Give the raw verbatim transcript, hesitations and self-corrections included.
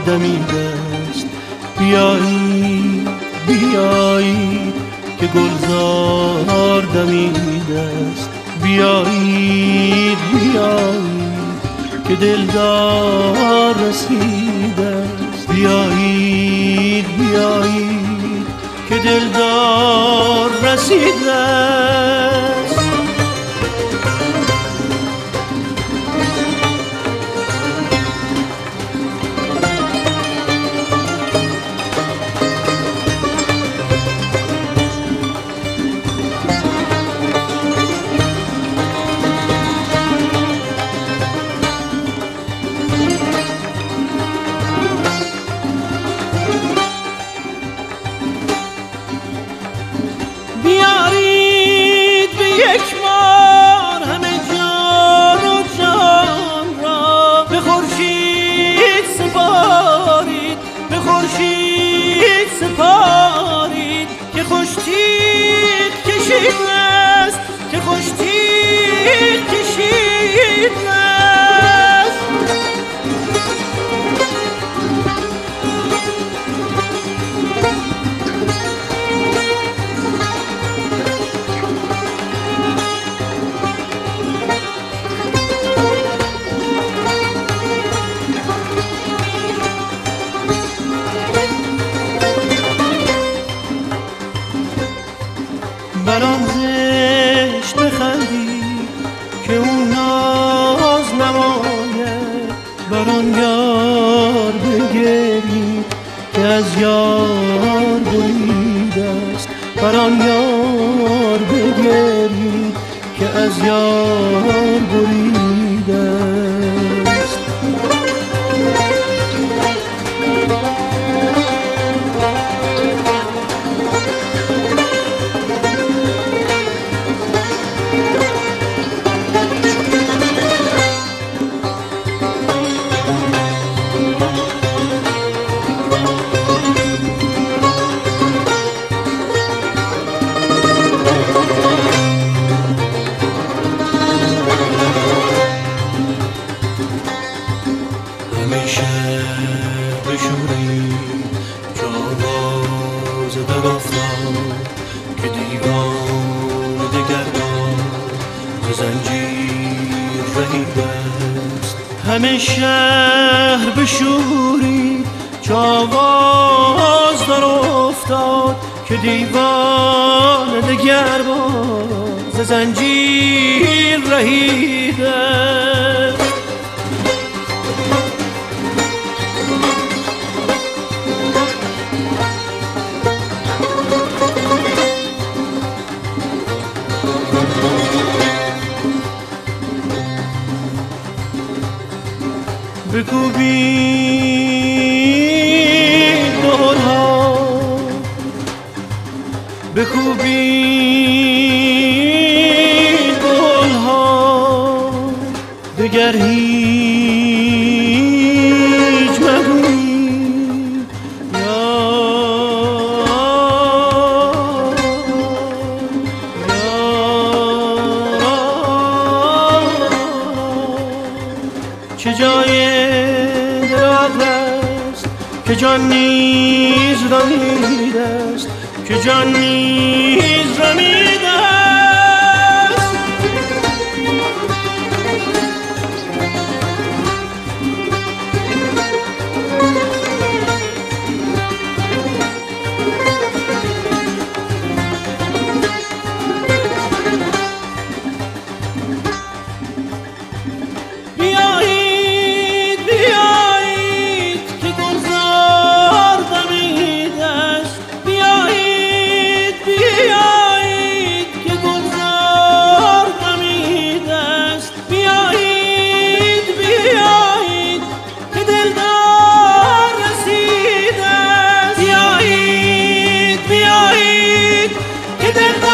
دمیده است. بیایید بیایید که گلزار دمیده است. بیایید بیایید که دلدار رسیده است. بیایید بیایید که دلدار رسیده است. بیارید به یک بار همه جان و جان را به خورشید سپارید، به خورشید سپارید که خوش تیغ کشید است، که خوش تیغ کشید است. برام زشت بخندید که اون ناز نماید، بران یار بگرید که از یار بریده است. بران یار بگرید که از یار بریده است. همیشه بشورید که آواز در افتاد، که دیوان دگربار ز زنجیر رهیده است. همه شهر بشورید که آواز در افتاد، که دیوان دگربار ز زنجیر رهیده است. بکوبید دهل‌ها، بکوبید دهل‌ها، دگر هیچ مگویید یا چه جای دراغ است که جان نیز رمیده است، که جان نیز رمیده است. بیایید بیایید که گلزار دمیده است. بیایید بیایید که گلزار دمیده است. بیایید بیایید که دلدار رسیده است. بیایید بیایید که دلدار